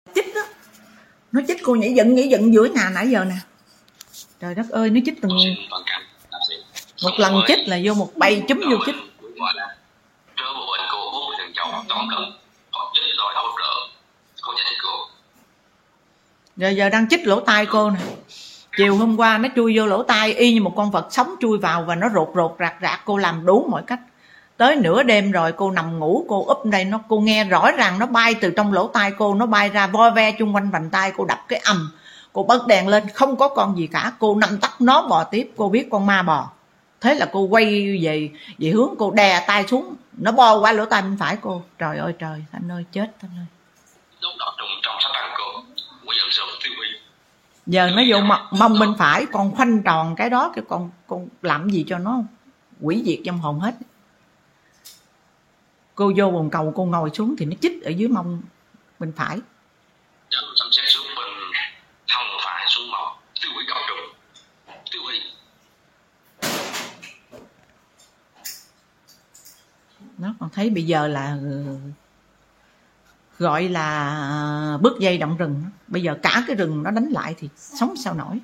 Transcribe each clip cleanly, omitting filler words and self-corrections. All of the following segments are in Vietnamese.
chích đó, nó chích cô nhảy dựng giữa nhà nãy giờ nè. Trời đất ơi, nó chích từng một lần chích là vô một bầy chúm vô chích. Rồi giờ đang chích lỗ tai cô nè. Chiều hôm qua nó chui vô lỗ tai y như một con vật sống chui vào và nó rột rạc. Cô làm đủ mọi cách. Tới nửa đêm rồi cô nằm ngủ, cô úp đây, cô nghe rõ ràng nó bay từ trong lỗ tai cô, nó bay ra vo ve chung quanh vành tai cô, đập cái ầm. Cô bật đèn lên, không có con gì cả. Cô nằm tắt nó bò tiếp, cô biết con ma bò. Thế là cô quay về hướng, cô đè tay xuống, nó bò qua lỗ tai bên phải cô. Trời ơi trời, Thanh ơi, chết Thanh ơi. Giờ nó vô mông bên phải, con khoanh tròn cái đó, cái con làm gì cho nó hủy diệt trong hồn hết. Cô vô bồn cầu, cô ngồi xuống thì nó chích ở dưới mông bên phải. Nó còn thấy bây giờ là gọi là bứt dây động rừng. Bây giờ cả cái rừng nó đánh lại thì sống sao nổi.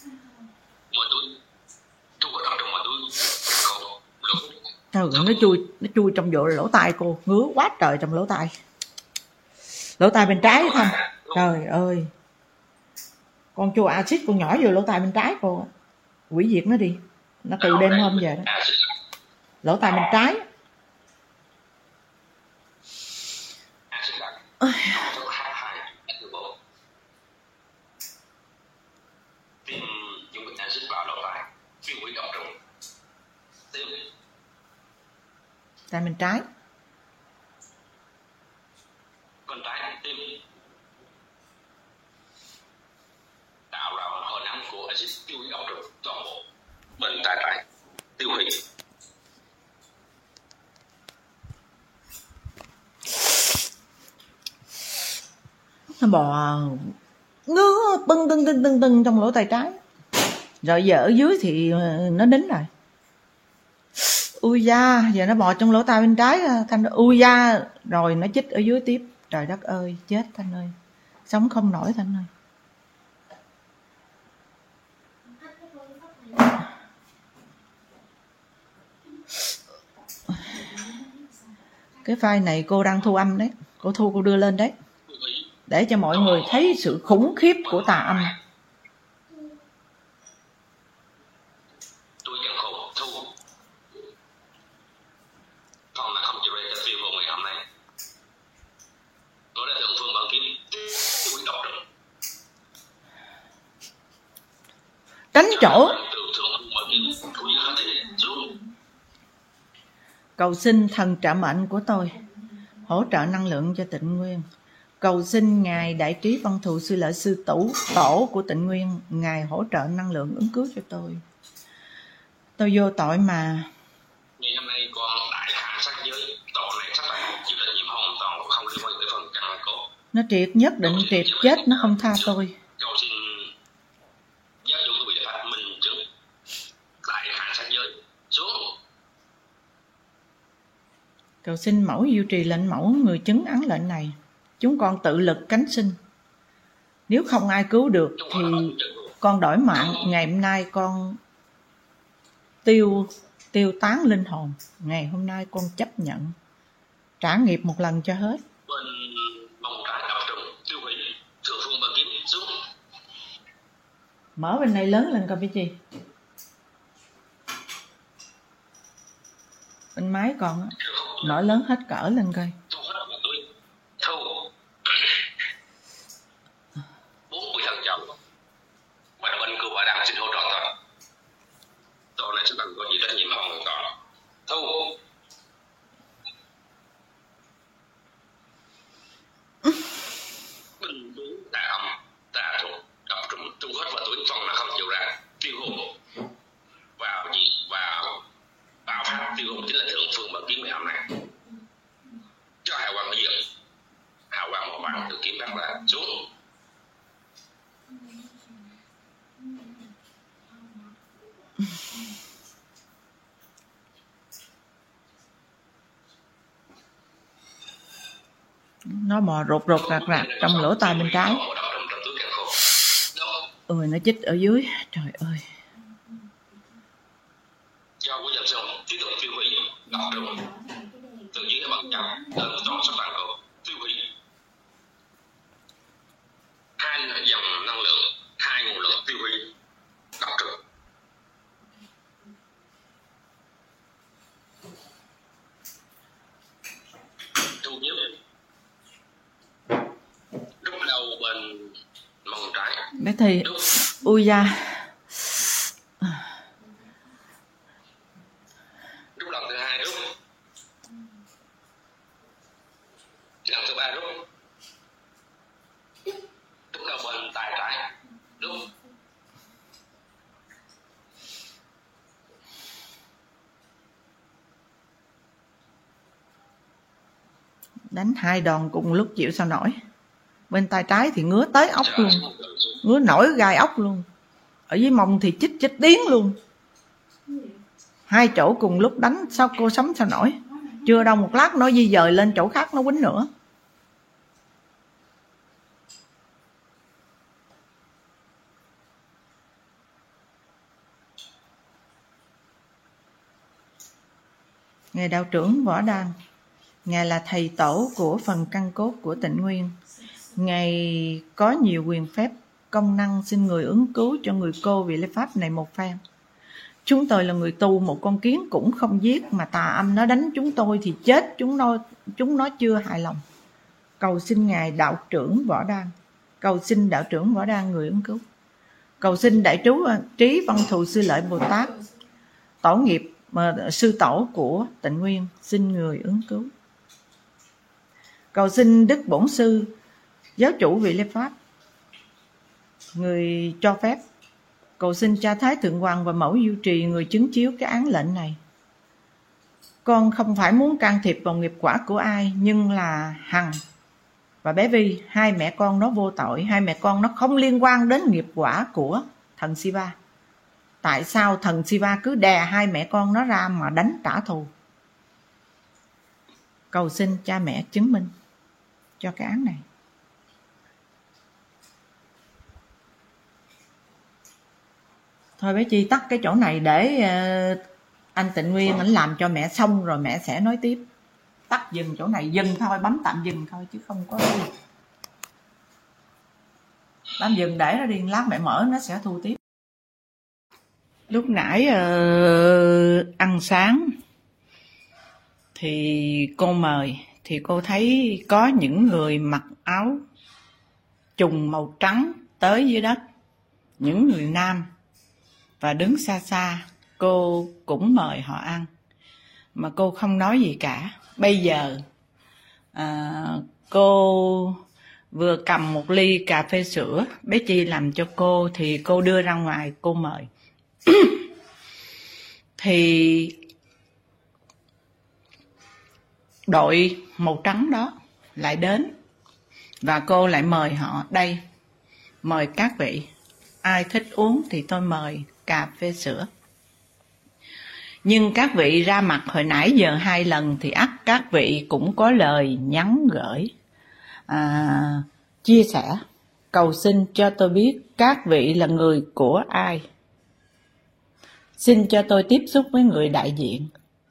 Trời, nó chui trong lỗ tai cô, ngứa quá trời trong lỗ tai. Lỗ tai bên trái không? Trời ơi. Con chua axit con nhỏ vô lỗ tai bên trái cô. Hủy diệt nó đi. Nó từ đêm hôm về đó. Lỗ tai bên trái. Tai bên trái. Tạo ra hồi nắng của axit tiêu hủy độc trùng toàn bộ bên tai phải tiêu hủy. Nó bò ngứa tưng trong lỗ tai trái. Rồi giờ ở dưới thì nó nín rồi. Ui da, giờ nó bò trong lỗ tai bên trái. Thanh ơi, ui da, rồi nó chích ở dưới tiếp. Trời đất ơi, chết Thanh ơi. Sống không nổi Thanh ơi. Cái file này cô đang thu âm đấy. Cô đưa lên đấy. Để cho mọi người thấy sự khủng khiếp của tà âm. Tránh chỗ. Cầu xin thần trợ mệnh của tôi hỗ trợ năng lượng cho Tịnh Nguyên. Cầu xin Ngài Đại Trí Văn Thù Sư Lợi Sư Tổ của Tịnh Nguyên, Ngài hỗ trợ năng lượng ứng cứu cho tôi. Tôi vô tội mà. Ngày hôm nay con đại hạn sát giới, tội này sát hại chịu trách nhiệm hoàn toàn không liên quan tới phần căn cốt. Nó triệt, nhất định triệt, chết nó không tha tôi. Cầu xin giáo chủ của vị Phật minh chứng đại hạn sát giới xuống. Cầu xin mẫu duy trì lệnh mẫu người chứng án lệnh này. Chúng con tự lực cánh sinh. Nếu không ai cứu được thì con đổi mạng. Ngày hôm nay con tiêu tán linh hồn. Ngày hôm nay con chấp nhận trả nghiệp một lần cho hết. Mở bên này lớn lên coi biết gì. Bên máy còn mở lớn hết cỡ lên coi. Tiêu hồn chính là thượng phương mà kiến ngày hôm nay. Cho Nó bò rột rột rạc rạc trong lỗ tai bên trái. Ôi nó chích ở dưới. Trời ơi. Do của dần xong tiếp tục tiêu hủy đọc trùng từ dưới cái bằng chậm lên toàn sắc tạng cổ tiêu hủy 2 dòng năng lượng, 2 nguồn lực tiêu hủy đọc trùng. Thu nhiếp lúc đầu bên mông trái Bé thì ui da. lúc lần thứ 2 rút, lần thứ 3 rút, lúc đầu bên tay trái rút. Đánh 2 đòn cùng lúc chịu sao nổi. Bên tay trái thì ngứa tới ốc luôn, ngứa nổi gai ốc luôn. Ở dưới mông thì chích điếng luôn. 2 chỗ cùng lúc đánh sao cô sống sao nổi. Chưa đâu một lát nó di dời lên chỗ khác nó quýnh nữa. Ngài đạo trưởng Võ Đăng, Ngài là thầy tổ của phần căn cốt của Tịnh Nguyên. Ngài có nhiều quyền phép, công năng xin người ứng cứu cho người cô vị lễ pháp này một phen. Chúng tôi là người tu, một con kiến cũng không giết, mà tà âm nó đánh chúng tôi thì chết, chúng nó chưa hài lòng. Cầu xin Ngài đạo trưởng Võ Đăng, cầu xin đạo trưởng Võ Đăng người ứng cứu. Cầu xin đại trí văn thù sư lợi Bồ Tát, tổ nghiệp sư tổ của Tịnh Nguyên xin người ứng cứu. Cầu xin Đức Bổn Sư giáo chủ vị lễ pháp người cho phép. Cầu xin cha Thái Thượng Hoàng và mẫu Du Trì người chứng chiếu cái án lệnh này. Con không phải muốn can thiệp vào nghiệp quả của ai, nhưng là Hằng và bé Vi, 2 mẹ con nó vô tội, 2 mẹ con nó không liên quan đến nghiệp quả của thần Siva. Tại sao thần Siva cứ đè 2 mẹ con nó ra mà đánh trả thù? Cầu xin cha mẹ chứng minh cho cái án này. Thôi bé Chi tắt cái chỗ này để anh Tịnh Nguyên ảnh làm cho mẹ xong rồi mẹ sẽ nói tiếp. Tắt dừng chỗ này, dừng thôi, bấm tạm dừng thôi chứ không có gì. Bấm dừng để nó đi, lát mẹ mở nó sẽ thu tiếp. Lúc nãy ăn sáng thì cô mời, thì cô thấy có những người mặc áo trùng màu trắng tới dưới đất, những người nam, và đứng xa xa. Cô cũng mời họ ăn mà cô không nói gì cả. Bây giờ cô vừa cầm một ly cà phê sữa bé Chi làm cho cô, thì cô đưa ra ngoài cô mời. Thì đội màu trắng đó lại đến và cô lại mời họ đây, mời các vị ai thích uống thì tôi mời cà phê sữa. Nhưng các vị ra mặt hồi nãy giờ 2 lần thì ắt các vị cũng có lời nhắn gửi chia sẻ. Cầu xin cho tôi biết các vị là người của ai. Xin cho tôi tiếp xúc với người đại diện.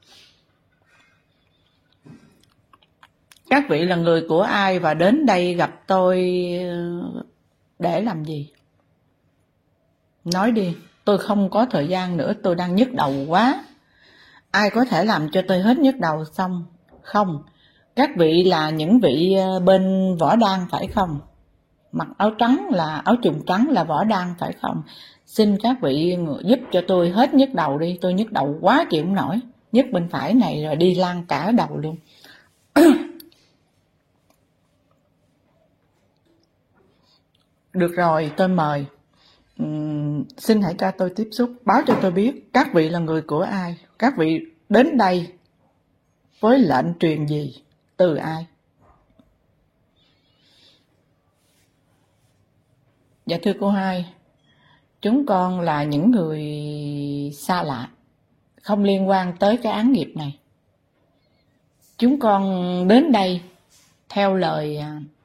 Các vị là người của ai và đến đây gặp tôi để làm gì? Nói đi, tôi không có thời gian nữa, tôi đang nhức đầu quá. Ai có thể làm cho tôi hết nhức đầu xong? Không, các vị là những vị bên Võ Đăng phải không? Mặc áo trắng là áo trùng trắng là Võ Đăng phải không? Xin các vị giúp cho tôi hết nhức đầu đi, tôi nhức đầu quá chịu không nổi. Nhức bên phải này rồi đi lan cả đầu luôn. Được rồi, tôi mời. Xin hãy cho tôi tiếp xúc, báo cho tôi biết các vị là người của ai, các vị đến đây với lệnh truyền gì, từ ai. Dạ thưa cô Hai, chúng con là những người xa lạ, không liên quan tới cái án nghiệp này. Chúng con đến đây theo lời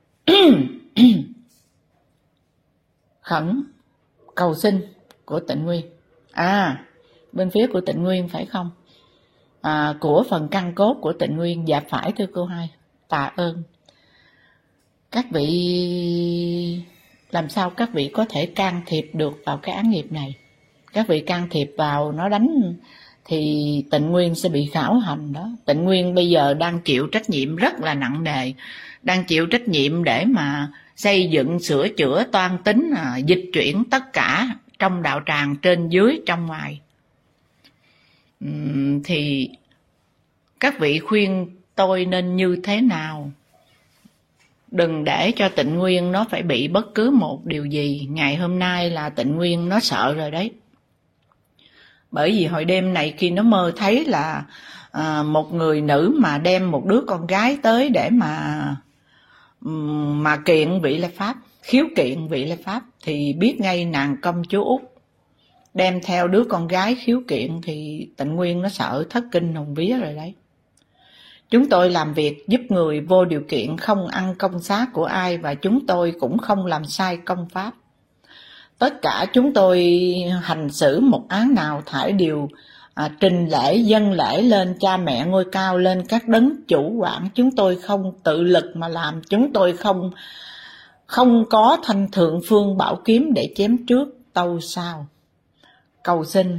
khẩn cầu xin của Tịnh Nguyên. Bên phía của Tịnh Nguyên phải không? Của phần căn cốt của Tịnh Nguyên. Dạ phải thưa cô Hai, tạ ơn. Các vị, làm sao các vị có thể can thiệp được vào cái án nghiệp này? Các vị can thiệp vào nó đánh thì Tịnh Nguyên sẽ bị khảo hành đó. Tịnh Nguyên bây giờ đang chịu trách nhiệm rất là nặng nề, đang chịu trách nhiệm để mà xây dựng, sửa chữa, toan tính, dịch chuyển tất cả trong đạo tràng, trên dưới trong ngoài. Thì các vị khuyên tôi nên như thế nào? Đừng để cho Tịnh Nguyên nó phải bị bất cứ một điều gì. Ngày hôm nay là Tịnh Nguyên nó sợ rồi đấy. Bởi vì hồi đêm này khi nó mơ thấy là một người nữ mà đem một đứa con gái tới để mà kiện vị Lê Pháp, khiếu kiện vị Lê Pháp, thì biết ngay nàng công chúa Út đem theo đứa con gái khiếu kiện, thì Tịnh Nguyên nó sợ thất kinh hồn vía rồi đấy. Chúng tôi làm việc giúp người vô điều kiện, không ăn công xá của ai, và chúng tôi cũng không làm sai công pháp. Tất cả chúng tôi hành xử một án nào thải đều trình lễ, dâng lễ lên cha mẹ ngôi cao, lên các đấng chủ quản. Chúng tôi không tự lực mà làm, chúng tôi không có thanh thượng phương bảo kiếm để chém trước tâu sau. Cầu xin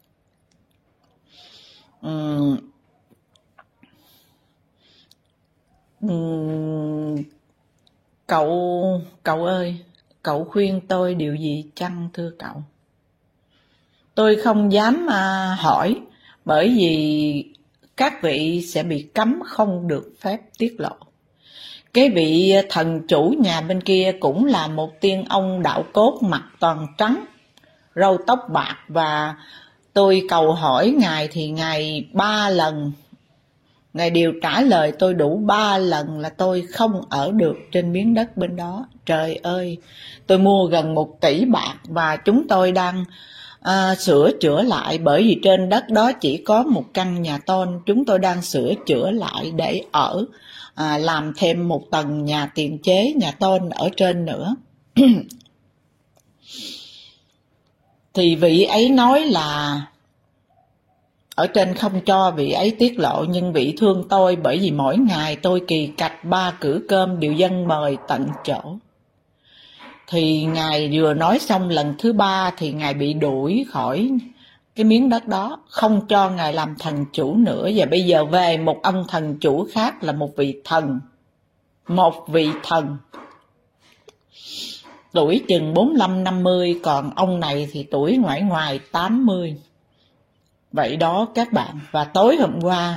cậu ơi, cậu khuyên tôi điều gì chăng thưa cậu? Tôi không dám hỏi, bởi vì các vị sẽ bị cấm không được phép tiết lộ. Cái vị thần chủ nhà bên kia cũng là một tiên ông đạo cốt, mặt toàn trắng, râu tóc bạc, và tôi cầu hỏi Ngài thì Ngài 3 lần, Ngài đều trả lời tôi đủ 3 lần là tôi không ở được trên miếng đất bên đó. Trời ơi, tôi mua gần 1 tỷ bạc và chúng tôi đang sửa chữa lại, bởi vì trên đất đó chỉ có một căn nhà tôn. Chúng tôi đang sửa chữa lại để ở, làm thêm một tầng nhà tiền chế, nhà tôn ở trên nữa. Thì vị ấy nói là ở trên không cho vị ấy tiết lộ, nhưng vị thương tôi, bởi vì mỗi ngày tôi kỳ cạch 3 cử cơm đều dâng mời tận chỗ. Thì Ngài vừa nói xong lần thứ 3 thì Ngài bị đuổi khỏi cái miếng đất đó, không cho Ngài làm thần chủ nữa. Và bây giờ về một ông thần chủ khác là một vị thần tuổi chừng 45-50, còn ông này thì tuổi ngoài 80. Vậy đó các bạn. Và tối hôm qua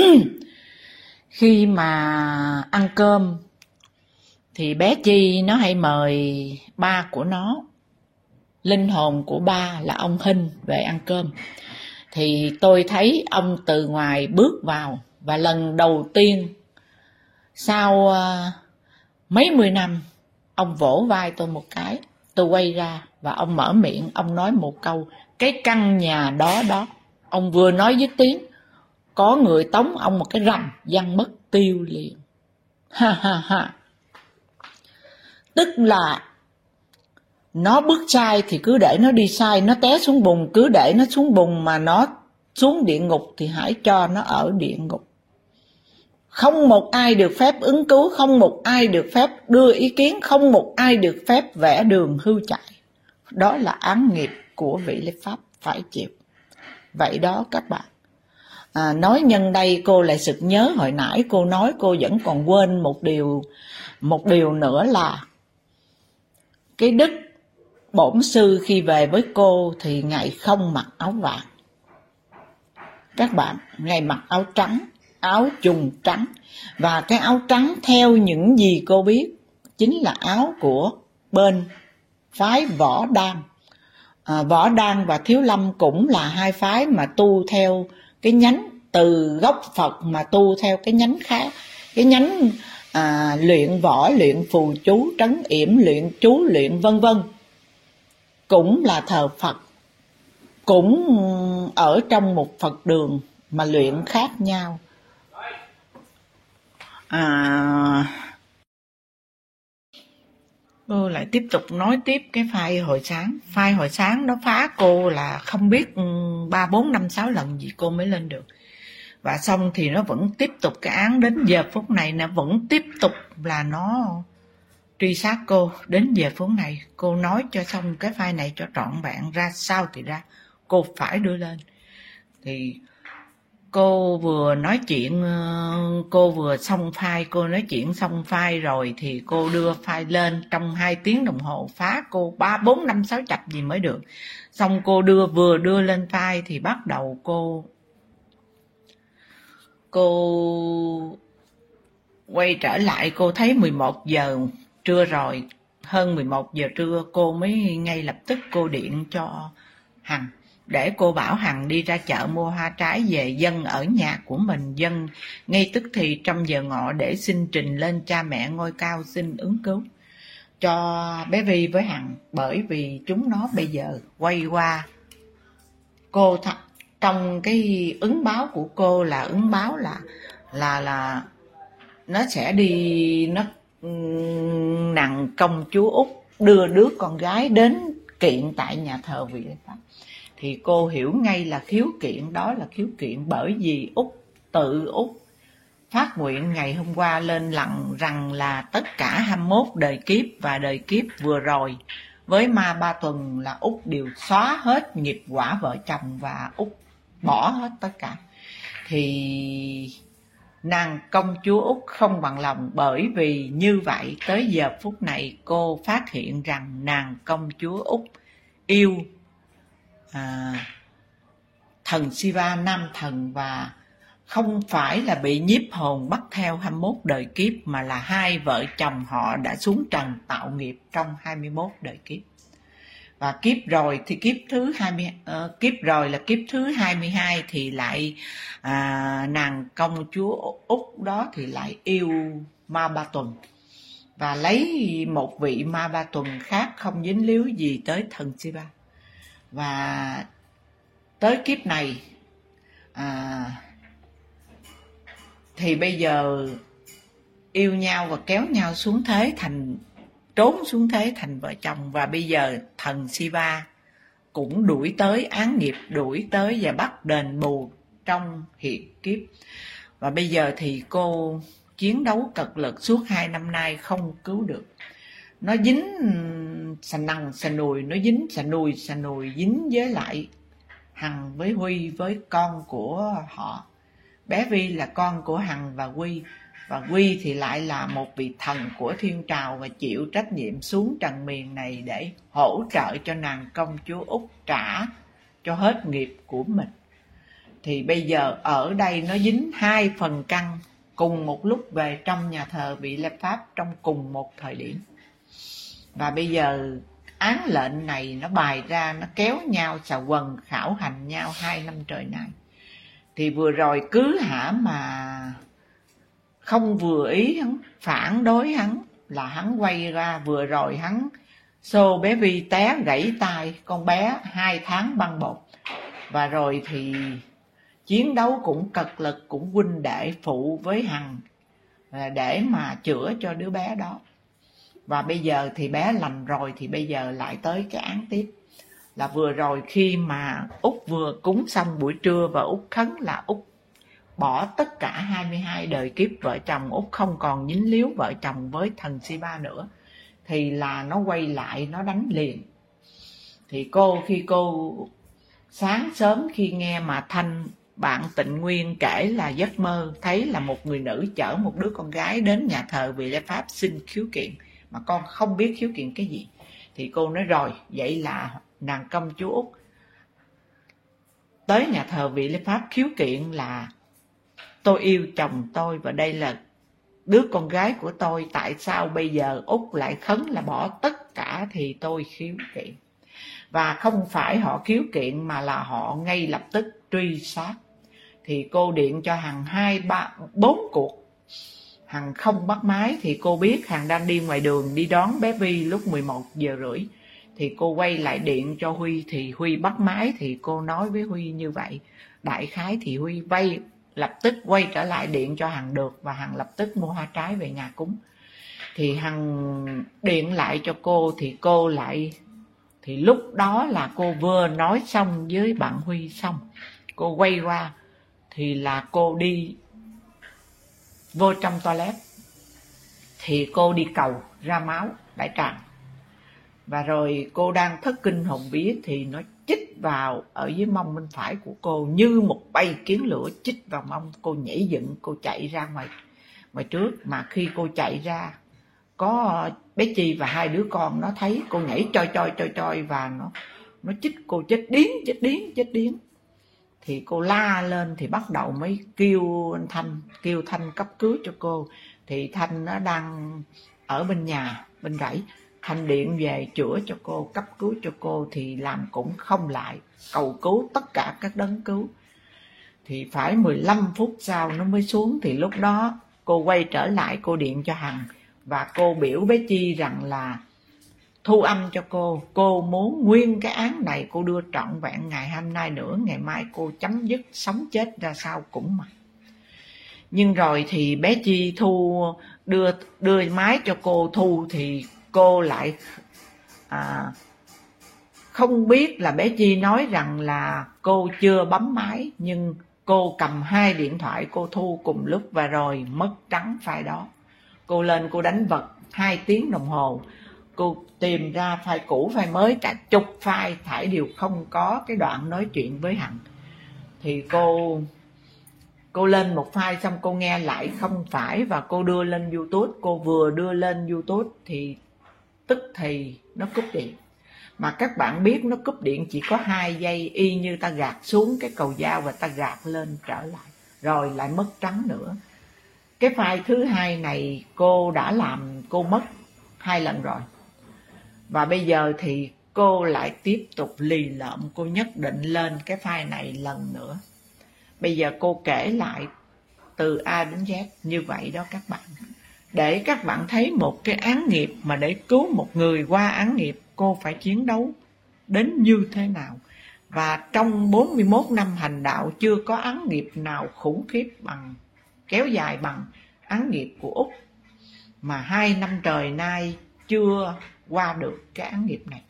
khi mà ăn cơm thì bé Chi nó hay mời ba của nó, linh hồn của ba là ông Hinh, về ăn cơm. Thì tôi thấy ông từ ngoài bước vào, và lần đầu tiên sau mấy mươi năm ông vỗ vai tôi một cái. Tôi quay ra và ông mở miệng, ông nói một câu: cái căn nhà đó đó. Ông vừa nói dứt tiếng, có người tống ông một cái rầm, văng mất tiêu liền. Ha. Tức là nó bước sai thì cứ để nó đi sai, nó té xuống bùn cứ để nó xuống bùn, mà nó xuống địa ngục thì hãy cho nó ở địa ngục. Không một ai được phép ứng cứu, không một ai được phép đưa ý kiến, không một ai được phép vẽ đường hưu chạy. Đó là án nghiệp của vị Lê Pháp phải chịu. Vậy đó các bạn. Nói nhân đây cô lại sực nhớ hồi nãy cô nói, cô vẫn còn quên một điều nữa là cái đức bổn sư khi về với cô thì Ngài không mặc áo vàng. Các bạn, Ngài mặc áo trắng, áo trùng trắng. Và cái áo trắng theo những gì cô biết chính là áo của bên phái Võ Đan. Võ Đan và Thiếu Lâm cũng là hai phái mà tu theo cái nhánh, từ gốc Phật mà tu theo cái nhánh khác. Cái nhánh luyện võ, luyện phù chú, trấn yểm, luyện chú, luyện vân vân, cũng là thờ Phật, cũng ở trong một Phật đường mà luyện khác nhau. Cô lại tiếp tục nói tiếp cái file hồi sáng. File hồi sáng nó phá cô là không biết 3, 4, 5, 6 lần gì cô mới lên được. Và xong thì nó vẫn tiếp tục, cái án đến giờ phút này nó vẫn tiếp tục là nó truy sát cô. Đến giờ phút này cô nói cho xong cái file này cho trọn vẹn ra sao thì ra, cô phải đưa lên. Thì cô vừa nói chuyện, cô vừa xong file, cô nói chuyện xong file rồi thì cô đưa file lên trong 2 tiếng đồng hồ, phá cô 3, 4, 5, 6 chập gì mới được. Xong cô vừa đưa lên file thì bắt đầu cô quay trở lại, cô thấy 11 giờ trưa rồi, hơn 11 giờ trưa cô mới ngay lập tức cô điện cho Hằng để cô bảo Hằng đi ra chợ mua hoa trái về dâng ở nhà của mình, dâng ngay tức thì trong giờ ngọ để xin trình lên cha mẹ ngôi cao xin ứng cứu cho bé Vi với Hằng. Bởi vì chúng nó bây giờ quay qua cô, trong cái ứng báo của cô là ứng báo là nó sẽ đi, nó nằng công chúa Út đưa đứa con gái đến kiện tại nhà thờ Vị Lê Pháp. Thì cô hiểu ngay là khiếu kiện đó là khiếu kiện bởi vì tự Út phát nguyện ngày hôm qua lên rằng là tất cả 21 đời kiếp và đời kiếp vừa rồi với ma Ba Tuần là Út đều xóa hết nghiệp quả vợ chồng và Út bỏ hết tất cả. Thì nàng công chúa Út không bằng lòng, bởi vì như vậy tới giờ phút này cô phát hiện rằng nàng công chúa Út yêu thần Shiva nam thần và không phải là bị nhiếp hồn bắt theo 21 đời kiếp, mà là hai vợ chồng họ đã xuống trần tạo nghiệp trong 21 đời kiếp. Và kiếp rồi thì kiếp rồi là kiếp thứ 22 thì lại nàng công chúa Út đó thì lại yêu ma Ba Tuần và lấy một vị ma Ba Tuần khác không dính líu gì tới thần Shiva. Và tới kiếp này thì bây giờ yêu nhau và kéo nhau xuống thế thành, trốn xuống thế thành vợ chồng. Và bây giờ thần Shiva cũng đuổi tới án nghiệp, đuổi tới và bắt đền bù trong hiện kiếp. Và bây giờ thì cô chiến đấu cật lực suốt 2 năm nay không cứu được. Nó dính xà nằng xà nùi, nó dính xà nùi dính với lại Hằng với Huy với con của họ. Bé Vi là con của Hằng và Huy, và Huy thì lại là một vị thần của thiên trào và chịu trách nhiệm xuống trần miền này để hỗ trợ cho nàng công chúa Út trả cho hết nghiệp của mình. Thì bây giờ ở đây nó dính 2 phần căn cùng một lúc về trong nhà thờ Vị Lê Pháp trong cùng một thời điểm. Và bây giờ án lệnh này nó bày ra, nó kéo nhau xà quần khảo hành nhau 2 năm trời nay. Thì vừa rồi cứ hả mà không vừa ý hắn, phản đối hắn là hắn quay ra. Vừa rồi hắn xô bé Vi té gãy tay, con bé 2 tháng băng bột. Và rồi thì chiến đấu cũng cật lực, cũng huynh đệ phụ với Hằng để mà chữa cho đứa bé đó. Và bây giờ thì bé lành rồi thì bây giờ lại tới cái án tiếp. Là vừa rồi khi mà Út vừa cúng xong buổi trưa và Út khấn là Út bỏ tất cả 22 đời kiếp vợ chồng, Út không còn dính líu vợ chồng với thần Shiva nữa. Thì là nó quay lại, nó đánh liền. Thì khi cô sáng sớm khi nghe mà Thanh bạn Tịnh Nguyên kể là giấc mơ thấy là một người nữ chở một đứa con gái đến nhà thờ Vị Lê Pháp xin khiếu kiện, mà con không biết khiếu kiện cái gì. Thì cô nói rồi, vậy là nàng công chúa Út tới nhà thờ Vị Lê Pháp khiếu kiện là tôi yêu chồng tôi và đây là đứa con gái của tôi. Tại sao bây giờ Út lại khấn là bỏ tất cả thì tôi khiếu kiện. Và không phải họ khiếu kiện mà là họ ngay lập tức truy sát. Thì cô điện cho Hằng 2, 3, 4 cuộc. Hằng không bắt máy thì cô biết Hằng đang đi ngoài đường đi đón bé Vi lúc 11 giờ rưỡi. Thì cô quay lại điện cho Huy thì Huy bắt máy. Thì cô nói với Huy như vậy. Đại khái thì Huy lập tức quay trở lại điện cho Hằng được. Và Hằng lập tức mua hoa trái về nhà cúng. Thì Hằng điện lại cho cô thì cô lại, thì lúc đó là cô vừa nói xong với bạn Huy xong, cô quay qua thì là cô đi vô trong toilet, thì cô đi cầu ra máu đại tràng. Và rồi cô đang thất kinh hồn vía thì nó chích vào ở dưới mông bên phải của cô như một bay kiến lửa, chích vào mông. Cô nhảy dựng, cô chạy ra ngoài trước. Mà khi cô chạy ra, có bé Chi và hai đứa con nó thấy cô nhảy choi và nó chích cô chết điếng. Thì cô la lên thì bắt đầu mới kêu anh Thanh cấp cứu cho cô. Thì Thanh nó đang ở bên nhà, bên rẫy. Thanh điện về chữa cho cô, cấp cứu cho cô thì làm cũng không lại, cầu cứu tất cả các đấng cứu. Thì phải 15 phút sau nó mới xuống. Thì lúc đó cô quay trở lại, cô điện cho Hằng và cô biểu bé Chi rằng là thu âm cho cô muốn nguyên cái án này cô đưa trọn vẹn ngày hôm nay nữa, ngày mai cô chấm dứt, sống chết ra sao cũng mặc. Nhưng rồi thì bé Chi đưa máy cho cô thu thì cô lại không biết là bé Chi nói rằng là cô chưa bấm máy, nhưng cô cầm 2 điện thoại cô thu cùng lúc và rồi mất trắng file đó. Cô lên cô đánh vật 2 tiếng đồng hồ, cô tìm ra file cũ file mới, cả chục file thảy đều không có cái đoạn nói chuyện với Hằng. Thì cô lên một file xong cô nghe lại không phải và cô đưa lên YouTube. Cô vừa đưa lên YouTube thì tức thì nó cúp điện. Mà các bạn biết nó cúp điện chỉ có 2 giây, y như ta gạt xuống cái cầu dao và ta gạt lên trở lại, rồi lại mất trắng nữa. Cái file thứ hai này cô đã làm, cô mất 2 lần rồi. Và bây giờ thì cô lại tiếp tục lì lợm, cô nhất định lên cái file này lần nữa. Bây giờ cô kể lại từ A đến Z như vậy đó các bạn. Để các bạn thấy một cái án nghiệp mà để cứu một người qua án nghiệp, cô phải chiến đấu đến như thế nào. Và trong 41 năm hành đạo chưa có án nghiệp nào khủng khiếp bằng, kéo dài bằng án nghiệp của Úc. Mà 2 năm trời nay chưa qua được cái án nghiệp này.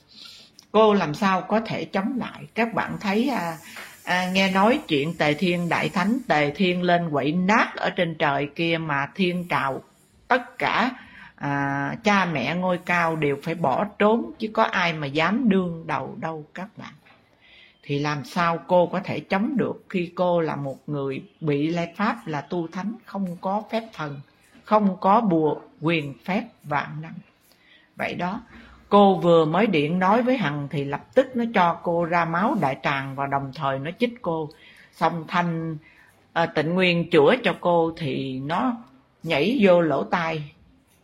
Cô làm sao có thể chống lại. Các bạn thấy nghe nói chuyện Tề Thiên Đại Thánh, Tề Thiên lên quậy nát ở trên trời kia mà thiên trào tất cả cha mẹ ngôi cao đều phải bỏ trốn, chứ có ai mà dám đương đầu đâu các bạn. Thì làm sao cô có thể chống được khi cô là một người bị lê pháp là tu thánh, không có phép thần, không có bùa quyền phép vạn năng. Vậy đó, cô vừa mới điện nói với Hằng thì lập tức nó cho cô ra máu đại tràng và đồng thời nó chích cô. Xong Thanh Tịnh Nguyên chữa cho cô thì nó nhảy vô lỗ tai.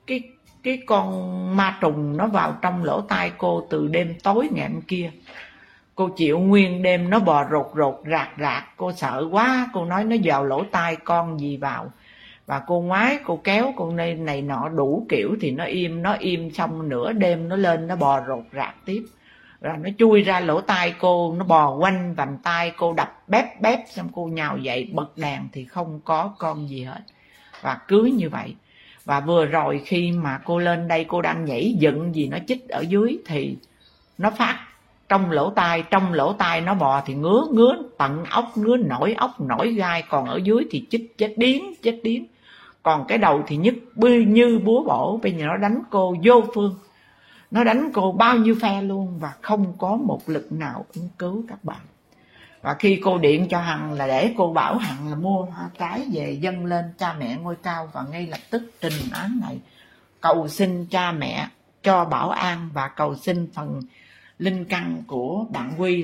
Cái con ma trùng nó vào trong lỗ tai cô từ đêm tối ngày hôm kia. Cô chịu nguyên đêm nó bò rột rạc, cô sợ quá, cô nói nó vào lỗ tai con gì vào. Và cô ngoái, cô kéo, cô này nọ đủ kiểu thì nó im xong nửa đêm nó lên nó bò rột rạc tiếp. Rồi nó chui ra lỗ tai cô, nó bò quanh vành tai cô, đập bép xong cô nhào dậy bật đèn thì không có con gì hết. Và cứ như vậy. Và vừa rồi khi mà cô lên đây cô đang nhảy dựng gì nó chích ở dưới thì nó phát trong lỗ tai nó bò thì ngứa tận ốc, ngứa nổi ốc nổi gai, còn ở dưới thì chích chết điếng. Còn cái đầu thì nhức như búa bổ. Bây giờ nó đánh cô vô phương, nó đánh cô bao nhiêu phe luôn và không có một lực nào ứng cứu các bạn. Và khi cô điện cho Hằng là để cô bảo Hằng là mua hoa trái về dâng lên cha mẹ ngôi cao, và ngay lập tức trình án này cầu xin cha mẹ cho bảo an và cầu xin phần linh căn của bạn Huy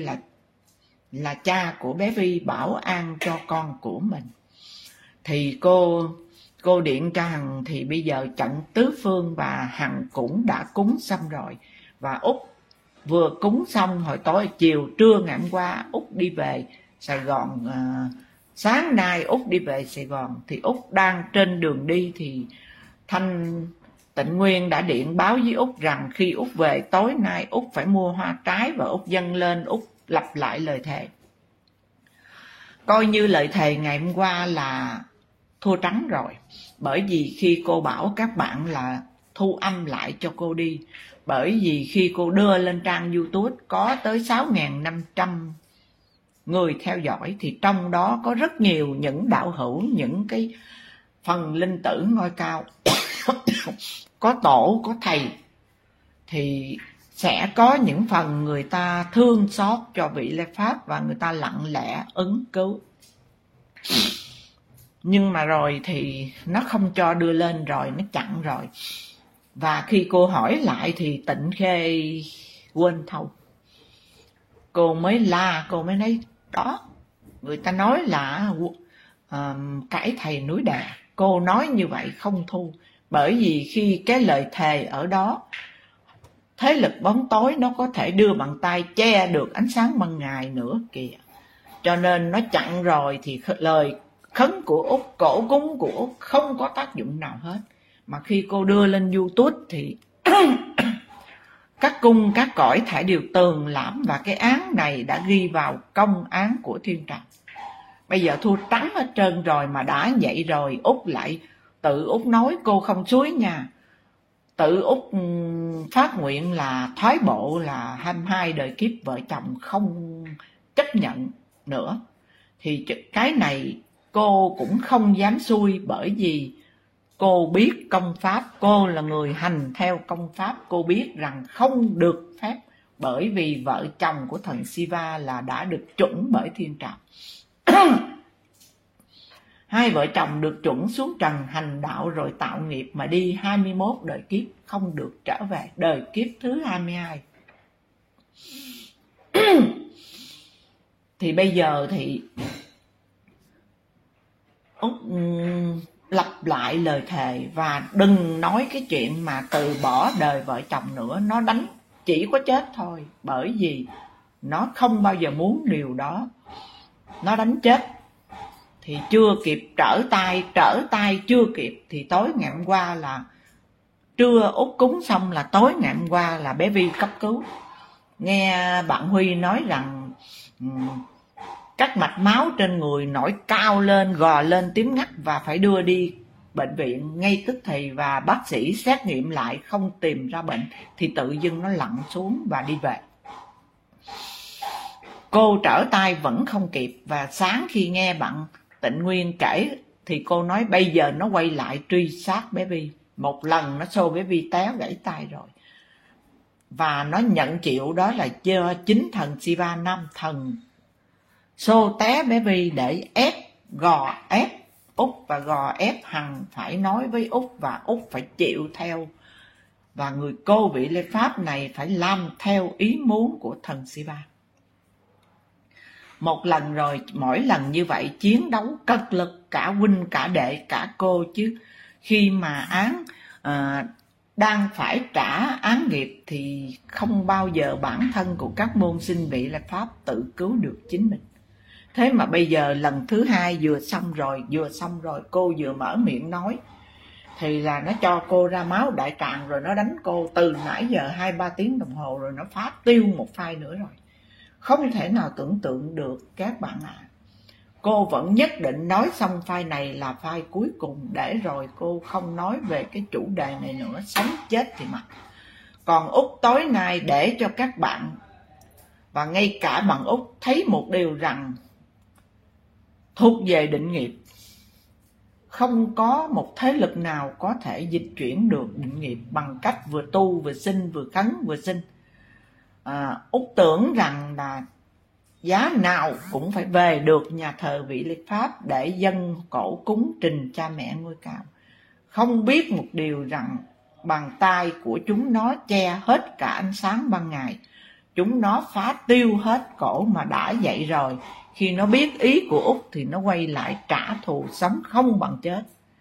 là cha của bé Vi bảo an cho con của mình. Thì cô điện cho Hằng thì bây giờ trận tứ phương và Hằng cũng đã cúng xong rồi. Và Út vừa cúng xong hồi tối chiều trưa ngày hôm qua Út đi về Sài Gòn, sáng nay Út đi về Sài Gòn. Thì Út đang trên đường đi thì Thanh Tịnh Nguyên đã điện báo với Út rằng khi Út về tối nay Út phải mua hoa trái và Út dâng lên. Út lặp lại lời thề, coi như lời thề ngày hôm qua là thua trắng rồi. Bởi vì khi cô bảo các bạn là thu âm lại cho cô đi, bởi vì khi cô đưa lên trang YouTube có tới 6.500 người theo dõi, thì trong đó có rất nhiều những đạo hữu, những cái phần linh tử ngôi cao có tổ, có thầy, thì sẽ có những phần người ta thương xót cho vị Lê Pháp và người ta lặng lẽ ứng cứu. Nhưng mà rồi thì nó không cho đưa lên rồi, nó chặn rồi. Và khi cô hỏi lại thì Tịnh Khê quên thâu. Cô mới la, cô mới nói đó, người ta nói là cãi thầy núi Đè. Cô nói như vậy không thu. Bởi vì khi cái lời thề ở đó, thế lực bóng tối nó có thể đưa bàn tay che được ánh sáng ban ngày nữa kìa. Cho nên nó chặn rồi thì lời khấn của Úc, cổ cúng của Úc không có tác dụng nào hết. Mà khi cô đưa lên YouTube thì các cung, các cõi thảy đều tường lãm, và cái án này đã ghi vào công án của thiên trạch. Bây giờ thua trắng hết trơn rồi, mà đã vậy rồi Úc lại tự Úc nói cô không suối nha. Tự Úc phát nguyện là thoái bộ, là 22 đời kiếp vợ chồng không chấp nhận nữa. Thì cái này cô cũng không dám xuôi, bởi vì cô biết công pháp, cô là người hành theo công pháp, cô biết rằng không được phép, bởi vì vợ chồng của thần Shiva là đã được chuẩn bởi thiên trạch. Hai vợ chồng được chuẩn xuống trần hành đạo rồi tạo nghiệp mà đi 21 đời kiếp, không được trở về đời kiếp thứ 22. Thì bây giờ thì Úc lặp lại lời thề và đừng nói cái chuyện mà từ bỏ đời vợ chồng nữa. Nó đánh chỉ có chết thôi, bởi vì nó không bao giờ muốn điều đó. Nó đánh chết thì chưa kịp trở tay chưa kịp. Thì tối ngày hôm qua là trưa Úc cúng xong là tối ngày hôm qua là bé Vi cấp cứu. Nghe bạn Huy nói rằng các mạch máu trên người nổi cao lên, gò lên tím ngắt và phải đưa đi bệnh viện ngay tức thì, và bác sĩ xét nghiệm lại không tìm ra bệnh thì tự dưng nó lặn xuống và đi về. Cô trở tay vẫn không kịp, và sáng khi nghe bạn Tịnh Nguyên kể thì cô nói bây giờ nó quay lại truy sát bé Vi. Một lần nó xô bé Vi té gãy tay rồi, và nó nhận chịu đó là do chính thần Shiva Nam thần xô té bé Vi để ép, gò ép Úc, và gò ép Hằng phải nói với Úc, và Úc phải chịu theo, và người cô vị Lê Pháp này phải làm theo ý muốn của thần Shiva. Một lần rồi, mỗi lần như vậy chiến đấu cật lực, cả huynh cả đệ cả cô, chứ khi mà án đang phải trả án nghiệp thì không bao giờ bản thân của các môn sinh vị Lê Pháp tự cứu được chính mình. Thế mà bây giờ lần thứ hai vừa xong rồi cô vừa mở miệng nói thì là nó cho cô ra máu đại tràng, rồi nó đánh cô từ nãy giờ 2-3 tiếng đồng hồ, rồi nó phá tiêu một phai nữa rồi. Không thể nào tưởng tượng được các bạn ạ. Cô vẫn nhất định nói xong phai này là phai cuối cùng, để rồi cô không nói về cái chủ đề này nữa, sống chết thì mặc. Còn Úc tối nay để cho các bạn và ngay cả bạn Úc thấy một điều rằng thuộc về định nghiệp, không có một thế lực nào có thể dịch chuyển được định nghiệp bằng cách vừa tu vừa sinh, vừa khấn vừa sinh. Úc tưởng rằng là giá nào cũng phải về được nhà thờ vị Lê Pháp để dâng cổ cúng trình cha mẹ ngôi cao. Không biết một điều rằng bàn tay của chúng nó che hết cả ánh sáng ban ngày. Chúng nó phá tiêu hết cổ mà đã vậy rồi. Khi nó biết ý của Úc thì nó quay lại trả thù sống không bằng chết.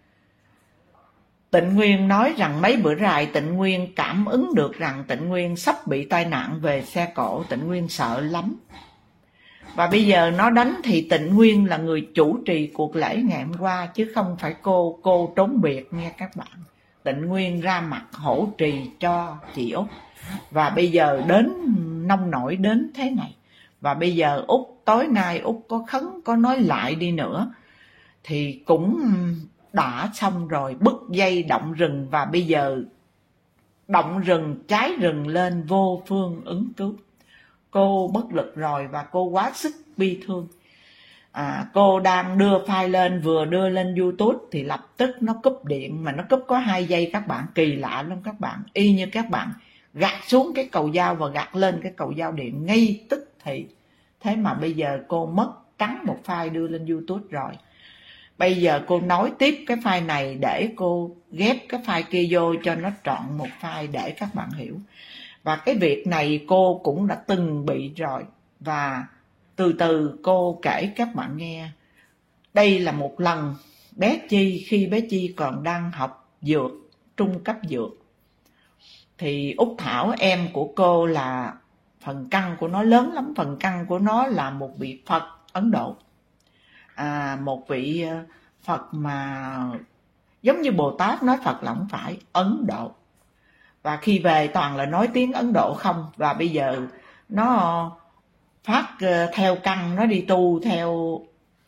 Tịnh Nguyên nói rằng mấy bữa rày Tịnh Nguyên cảm ứng được rằng Tịnh Nguyên sắp bị tai nạn về xe cộ. Tịnh Nguyên sợ lắm. Và bây giờ nó đánh thì Tịnh Nguyên là người chủ trì cuộc lễ ngày hôm qua, chứ không phải cô. Cô trốn biệt nghe các bạn. Tịnh Nguyên ra mặt hỗ trì cho chị Úc. Và bây giờ đến nông nổi đến thế này. Và bây giờ Úc tối nay Úc có khấn, có nói lại đi nữa thì cũng đã xong rồi, bứt dây động rừng, và bây giờ động rừng, cháy rừng lên, vô phương ứng cứu. Cô bất lực rồi và cô quá sức bi thương. Cô đang đưa file lên, vừa đưa lên YouTube thì lập tức nó cúp điện, mà nó cúp có 2 giây các bạn, kỳ lạ lắm các bạn, y như các bạn gạt xuống cái cầu dao và gạt lên cái cầu dao điện ngay tức thì. Thế mà bây giờ cô mất trắng một file đưa lên YouTube rồi. Bây giờ cô nối tiếp cái file này để cô ghép cái file kia vô cho nó trọn một file để các bạn hiểu. Và cái việc này cô cũng đã từng bị rồi, và từ từ cô kể các bạn nghe. Đây là một lần bé Chi, khi bé Chi còn đang học dược, trung cấp dược, thì Út Thảo em của cô là phần căn của nó lớn lắm. Phần căn của nó là một vị Phật Ấn Độ, một vị Phật mà giống như Bồ Tát nói Phật là không phải, Ấn Độ. Và khi về toàn là nói tiếng Ấn Độ không. Và bây giờ nó phát theo căn, nó đi tu theo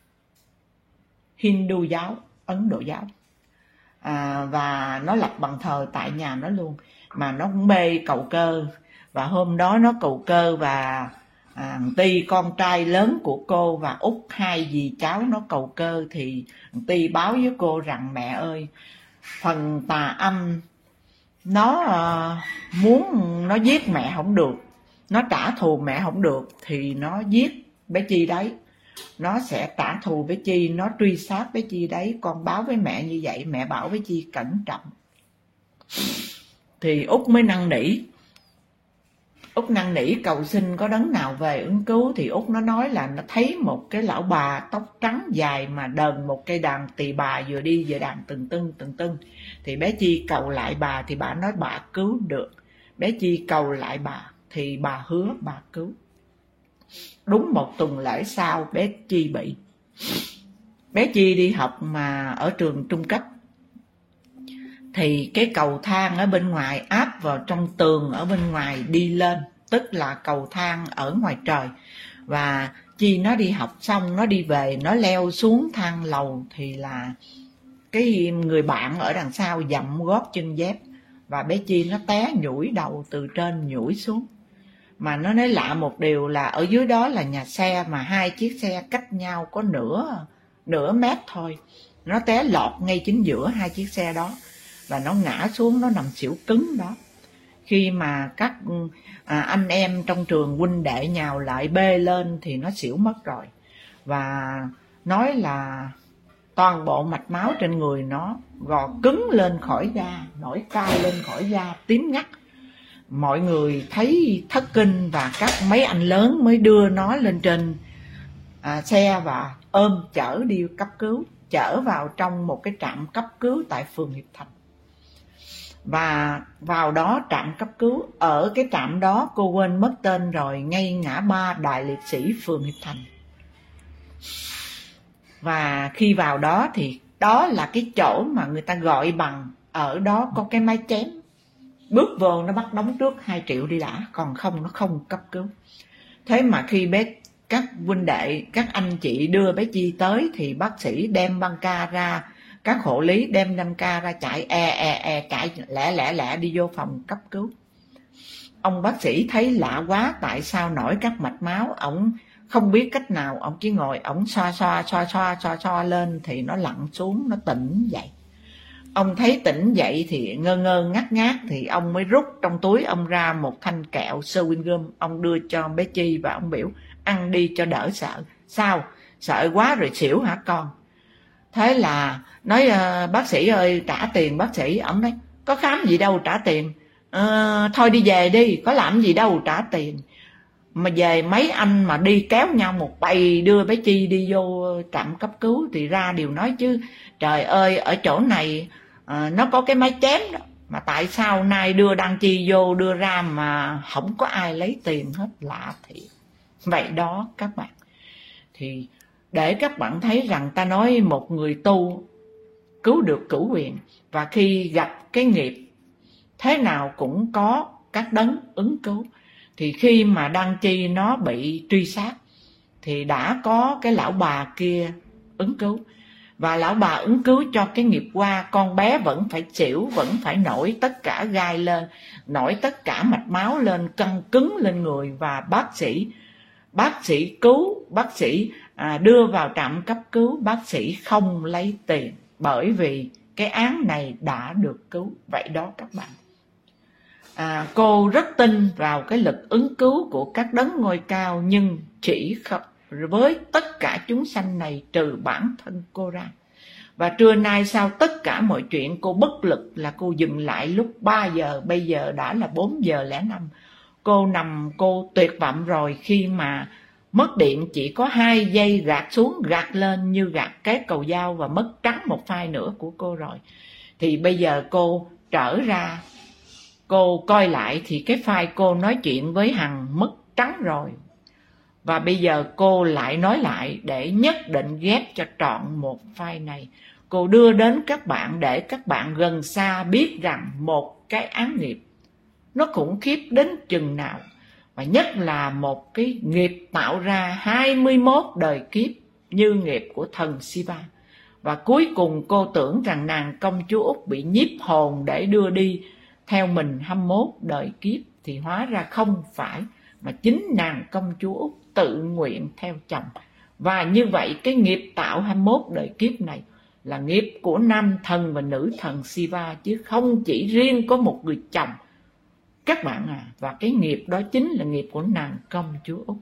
Hindu giáo, Ấn Độ giáo. Và nó lập bàn thờ tại nhà nó luôn. Mà nó cũng mê cầu cơ. Và hôm đó nó cầu cơ, và Ti con trai lớn của cô và Út 2 dì cháu nó cầu cơ, thì Ti báo với cô rằng mẹ ơi, phần tà âm nó muốn nó giết mẹ không được, nó trả thù mẹ không được, thì nó giết bé Chi đấy, nó sẽ trả thù bé Chi, nó truy sát bé Chi đấy. Con báo với mẹ như vậy, mẹ bảo bé Chi cẩn trọng. Thì Út mới năn nỉ, Út năn nỉ cầu xin có đấng nào về ứng cứu. Thì Út nó nói là nó thấy một cái lão bà tóc trắng dài mà đờn một cây đàn tỳ bà, vừa đi vừa đàn từng tưng. Thì bé Chi cầu lại bà, thì bà nói bà cứu được. Bé Chi cầu lại bà thì bà hứa bà cứu. Đúng 1 tuần lễ sau bé Chi bị. Bé Chi đi học mà ở trường trung cấp, thì cái cầu thang ở bên ngoài áp vào trong tường ở bên ngoài đi lên, tức là cầu thang ở ngoài trời. Và Chi nó đi học xong, nó đi về, nó leo xuống thang lầu, thì là cái người bạn ở đằng sau dậm gót chân dép, và bé Chi nó té nhủi đầu từ trên nhủi xuống. Mà nó nói lạ một điều là ở dưới đó là nhà xe, mà 2 chiếc xe cách nhau có nửa mét thôi. Nó té lọt ngay chính giữa 2 chiếc xe đó, và nó ngã xuống, nó nằm xỉu cứng đó. Khi mà các anh em trong trường huynh đệ nhào lại bê lên thì nó xỉu mất rồi. Và nói là toàn bộ mạch máu trên người nó gò cứng lên khỏi da, nổi cao lên khỏi da, tím ngắt. Mọi người thấy thất kinh, và các mấy anh lớn mới đưa nó lên trên xe và ôm chở đi cấp cứu, chở vào trong một cái trạm cấp cứu tại phường Hiệp Thành. Và vào đó trạm cấp cứu, ở cái trạm đó cô quên mất tên rồi, ngay ngã ba Đại Liệt Sĩ phường Hiệp Thành. Và khi vào đó thì đó là cái chỗ mà người ta gọi bằng, ở đó có cái máy chém. Bước vô nó bắt đóng trước 2 triệu đi đã, còn không nó không cấp cứu. Thế mà khi các huynh đệ, các anh chị đưa bé Chi tới thì bác sĩ đem băng ca ra, các hộ lý đem băng ca ra, chạy chạy lẹ đi vô phòng cấp cứu. Ông bác sĩ thấy lạ quá, tại sao nổi các mạch máu, ổng không biết cách nào, ổng chỉ ngồi ổng xoa lên thì nó lặn xuống, nó tỉnh dậy. Ông thấy tỉnh dậy thì ngơ ngác, thì ông mới rút trong túi ông ra một thanh kẹo chewing gum, ông đưa cho bé Chi và ông biểu ăn đi cho đỡ sợ. Sao? Sợ quá rồi xỉu hả con? Thế là nói bác sĩ ơi trả tiền bác sĩ. Ông nói có khám gì đâu trả tiền, thôi đi về đi, có làm gì đâu trả tiền. Mà về mấy anh mà đi kéo nhau một bầy đưa bé Chi đi vô trạm cấp cứu thì ra điều nói chứ trời ơi, ở chỗ này nó có cái máy chém đó, mà tại sao nay đưa đăng Chi vô đưa ra mà không có ai lấy tiền hết, lạ thiệt. Vậy đó các bạn, thì để các bạn thấy rằng ta nói một người tu cứu được cửu huyền, và khi gặp cái nghiệp thế nào cũng có các đấng ứng cứu. Thì khi mà Đăng Chi nó bị truy sát thì đã có cái lão bà kia ứng cứu. Và lão bà ứng cứu cho cái nghiệp qua, con bé vẫn phải xỉu, vẫn phải nổi tất cả gai lên, nổi tất cả mạch máu lên, căng cứng lên người. Và bác sĩ cứu, bác sĩ đưa vào trạm cấp cứu, bác sĩ không lấy tiền, bởi vì cái án này đã được cứu. Vậy đó các bạn. Cô rất tin vào cái lực ứng cứu của các đấng ngôi cao, nhưng chỉ với tất cả chúng sanh này trừ bản thân cô ra. Và trưa nay sau tất cả mọi chuyện cô bất lực là cô dừng lại lúc 3 giờ, bây giờ đã là 4 giờ 05. Cô nằm, cô tuyệt vọng rồi, khi mà mất điện chỉ có 2 giây gạt xuống gạt lên như gạt cái cầu dao, và mất trắng một file nữa của cô rồi. Thì bây giờ cô trở ra, cô coi lại thì cái file cô nói chuyện với Hằng mất trắng rồi. Và bây giờ cô lại nói lại để nhất định ghép cho trọn một file này. Cô đưa đến các bạn để các bạn gần xa biết rằng một cái án nghiệp nó khủng khiếp đến chừng nào. Và nhất là một cái nghiệp tạo ra 21 đời kiếp như nghiệp của thần Shiva. Và cuối cùng cô tưởng rằng nàng công chúa Úc bị nhiếp hồn để đưa đi theo mình 21 đời kiếp, thì hóa ra không phải, mà chính nàng công chúa Úc tự nguyện theo chồng. Và như vậy cái nghiệp tạo 21 đời kiếp này là nghiệp của nam thần và nữ thần Shiva, chứ không chỉ riêng có một người chồng các bạn à. Và cái nghiệp đó chính là nghiệp của nàng công chúa Úc.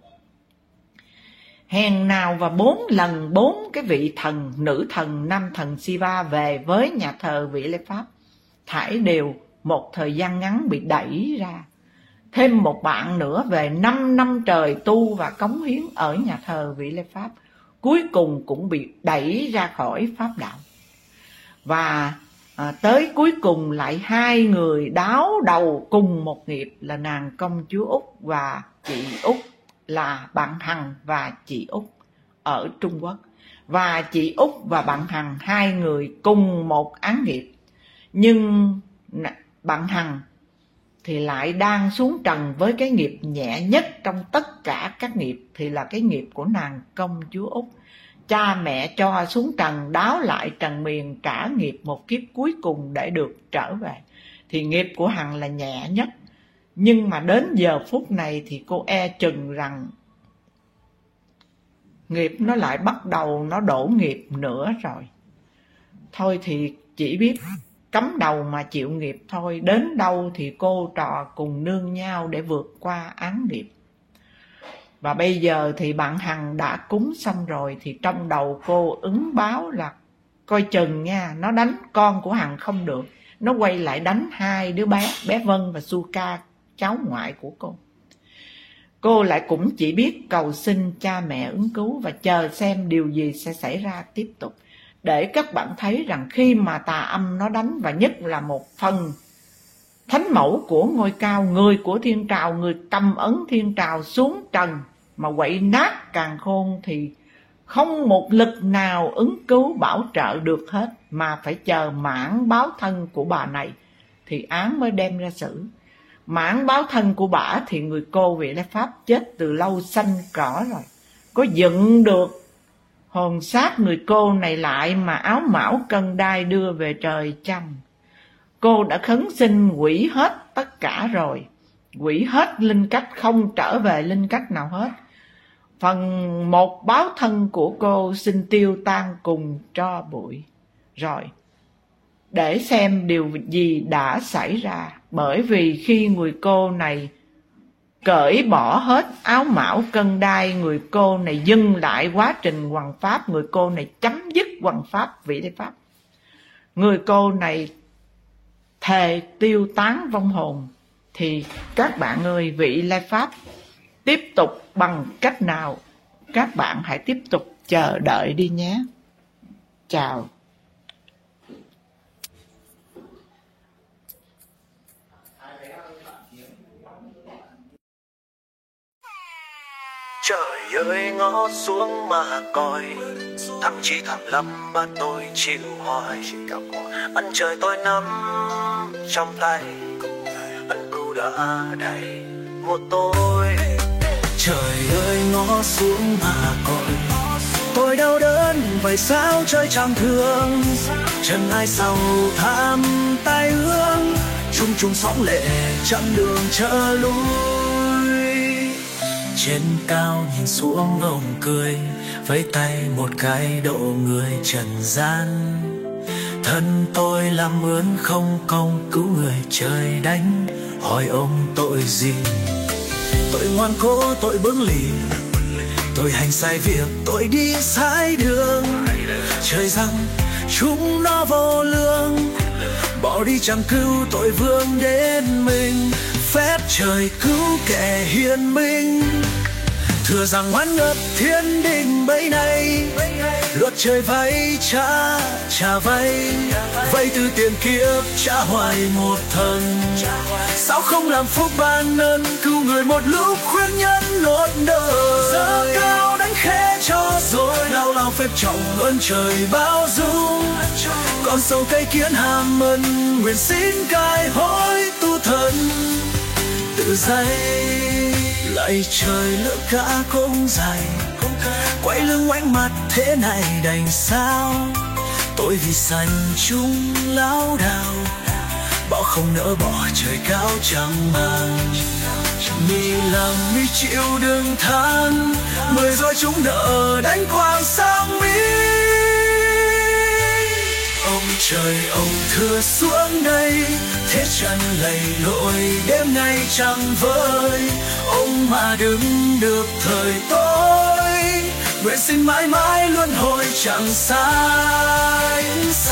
Hèn nào và 4 lần 4 cái vị thần, nữ thần, nam thần Shiva về với nhà thờ Vị Lê Pháp, thảy đều một thời gian ngắn bị đẩy ra. Thêm một bạn nữa về 5 năm trời tu và cống hiến ở nhà thờ Vị Lê Pháp, cuối cùng cũng bị đẩy ra khỏi pháp đạo. Và tới cuối cùng lại 2 người đáo đầu cùng một nghiệp là nàng công chúa Úc và chị Úc, là bạn Hằng và chị Úc ở Trung Quốc. Và chị Úc và bạn Hằng 2 người cùng một án nghiệp, nhưng bạn Hằng thì lại đang xuống trần với cái nghiệp nhẹ nhất trong tất cả các nghiệp, thì là cái nghiệp của nàng công chúa Úc. Cha mẹ cho xuống trần, đáo lại trần miền, trả nghiệp một kiếp cuối cùng để được trở về. Thì nghiệp của Hằng là nhẹ nhất. Nhưng mà đến giờ phút này thì cô e chừng rằng nghiệp nó lại bắt đầu nó đổ nghiệp nữa rồi. Thôi thì chỉ biết cắm đầu mà chịu nghiệp thôi. Đến đâu thì cô trò cùng nương nhau để vượt qua án nghiệp. Và bây giờ thì bạn Hằng đã cúng xong rồi, thì trong đầu cô ứng báo là coi chừng nha, nó đánh con của Hằng không được, nó quay lại đánh 2 đứa bé, bé Vân và Suka, cháu ngoại của cô. Cô lại cũng chỉ biết cầu xin cha mẹ ứng cứu và chờ xem điều gì sẽ xảy ra tiếp tục. Để các bạn thấy rằng khi mà tà âm nó đánh, và nhất là một phần thánh mẫu của ngôi cao, người của thiên trào, người cầm ấn thiên trào xuống trần mà quậy nát càn khôn, thì không một lực nào ứng cứu bảo trợ được hết, mà phải chờ mãn báo thân của bà này thì án mới đem ra xử. Mãn báo thân của bà thì người cô Vị Lê Pháp chết từ lâu xanh cỏ rồi, có dựng được hồn xác người cô này lại mà áo mão cân đai đưa về trời chăng. Cô đã khấn xin quỷ hết tất cả rồi, quỷ hết linh cách, không trở về linh cách nào hết. Phần một báo thân của cô xin tiêu tan cùng tro bụi rồi, để xem điều gì đã xảy ra. Bởi vì khi người cô này cởi bỏ hết áo mão cân đai, người cô này dừng lại quá trình hoằng pháp, người cô này chấm dứt hoằng pháp Vị Lê Pháp. Người cô này thề tiêu tán vong hồn, thì các bạn ơi, Vị Lê Pháp tiếp tục bằng cách nào? Các bạn hãy tiếp tục chờ đợi đi nhé. Chào. Trời ơi ngó xuống mà coi, thậm chí thầm lắm mà tôi chịu hoài. Ân trời tôi nắm trong tay, ân cứu đã đầy một tôi. Trời ơi ngó xuống mà coi, tôi đau đớn vậy sao trời chẳng thương, chẳng ai sầu tham tai ương, chung chung sóng lệ chặn đường trở lui. Trên cao nhìn xuống ông cười, vẫy tay một cái độ người trần gian. Thân tôi làm ơn không công, cứu người trời đánh, hỏi ông tội gì. Tôi ngoan cố, tôi bướng lì, tôi hành sai việc, tôi đi sai đường. Trời rằng chúng nó vô lương, bỏ đi chẳng cứu tội vương đến mình. Phép trời cứu kẻ hiền minh, thừa rằng oán ngập thiên đình bấy nay. Luật trời vay trả vay, vay từ tiền kiếp trả hoài một thần. Sao không làm phúc ban ơn, cứu người một lúc khuyên nhân nốt đời. Giờ cao đánh khẽ cho rồi, đau lòng phép trọng ơn trời bao dung. Con sâu cây kiến hàm ân, nguyện xin cai hối tu thần tự dây. Lạy trời lỡ cả cũng dài, quay lưng ngoảnh mặt thế này đành sao. Tôi vì sanh chúng lão đào, bão không nỡ bỏ trời cao chẳng màng. Mi làm mi chịu đừng than, mười rồi chúng nợ đánh quang sang mi. Ông trời ông thưa xuống đây, thế trần lầy lội đêm nay chẳng vơi. Ông mà đứng được thời tôi, nguyện xin mãi mãi luân hồi chẳng sai.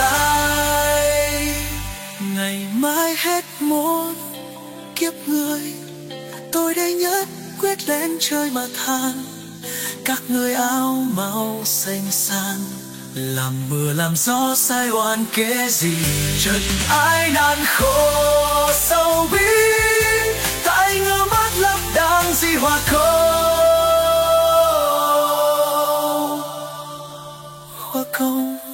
Ngày mai hết một kiếp người, tôi đây nhất quyết lên trời mà than. Các người áo màu xanh san, làm mưa làm gió sai oan kế gì. Trần ai nan khổ sâu bí, tại ngơ mắt lấp đang gì hoa câu.